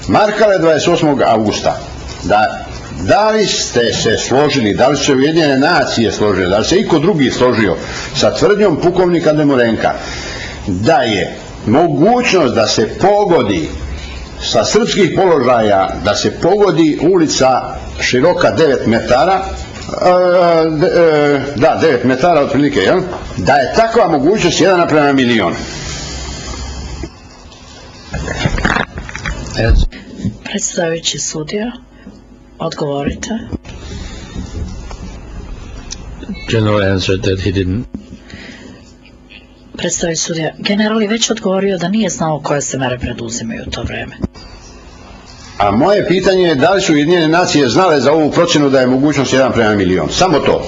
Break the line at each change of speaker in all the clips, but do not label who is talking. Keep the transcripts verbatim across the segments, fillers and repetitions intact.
Markale dvadeset osmog augusta. Da, da li ste se složili, da li su se Ujedinjene nacije složile, da li se iko drugi složio sa tvrdnjom pukovnika Demorenka da je mogućnost da se pogodi sa srpskih položaja, da se pogodi ulica široka devet metara, da, devet metara otprilike, jel? Da je takva mogućnost jedan naprema milion.
Predstavljajući sudija, odgovorite.
General answered that he didn't.
Predstavljajući sudija, general je već odgovorio da nije znao koje se mere preduzimaju u to vreme.
A moje pitanje je da li su Ujedinjene nacije znale za ovu procjenu da je mogućnost jedan prema milion? Samo to.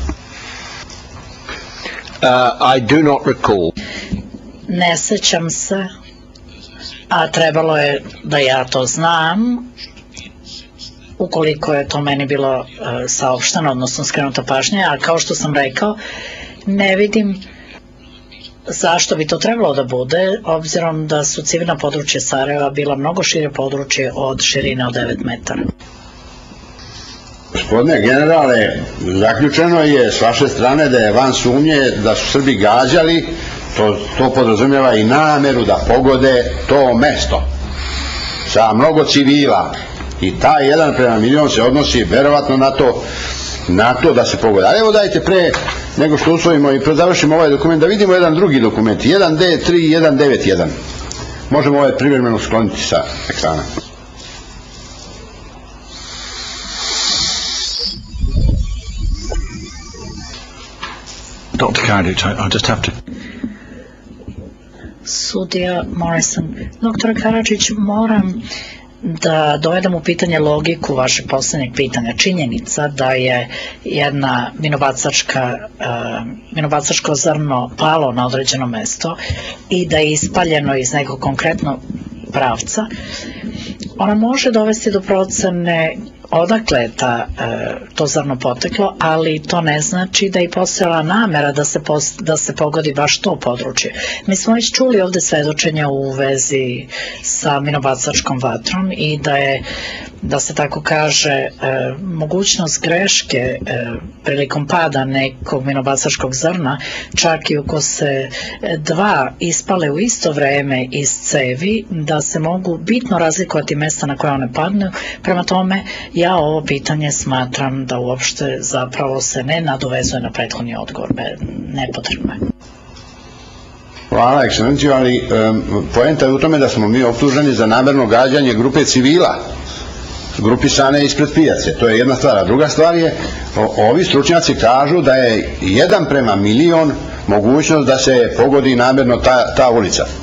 Uh, I do not recall.
Ne sećam se, a trebalo je da ja to znam, ukoliko je to meni bilo uh, saopšteno, odnosno skrenuta pažnja, a kao što sam rekao, ne vidim zašto bi to trebalo da bude, obzirom da su civilna područja Sarajeva bila mnogo šire područje od širine od devet metara.
Gospodine generale, zaključeno je s vaše strane da je van sumnje da su Srbi gađali, to, to podrazumijeva i nameru da pogode to mesto sa mnogo civila i taj jedan prema milion se odnosi verovatno na to na to da se pogode. Ali evo dajte pre nego što usvojimo i završimo ovaj dokument da vidimo jedan drugi dokument, jedan D tri jedan devet jedan. Možemo ovaj privremeno skloniti sa ekrana.
doktor Karadžić, I just have to...
Sudija Morrison. Doktor Karadžić, moram da dovedem u pitanje logiku vašeg poslednjeg pitanja. Činjenica da je jedna minobacačka, uh, minobacačko zrno palo na određeno mesto i da je ispaljeno iz nekog konkretnog pravca, ona može dovesti do procene odakle je ta, e, to zrno poteklo, ali to ne znači da je postojala namera da se, pos, da se pogodi baš to područje. Mi smo već čuli ovde svedočenja u vezi sa minobacačkom vatrom i da je, da se tako kaže, e, mogućnost greške e, prilikom pada nekog minobacačkog zrna, čak i ako se dva ispale u isto vreme iz cevi, da se mogu bitno razlikovati mesta na koje one padnu. Prema tome, ja ovo pitanje smatram da uopšte zapravo se ne nadovezuje na prethodni odgovor, nepotrebno je.
Hvala, ekscelenciju, ali um, poenta je u tome da smo mi optuženi za namerno gađanje grupe civila, grupisane ispred pijace. To je jedna stvar. A druga stvar je, o, ovi stručnjaci kažu da je jedan prema milion mogućnost da se pogodi namerno ta, ta ulica.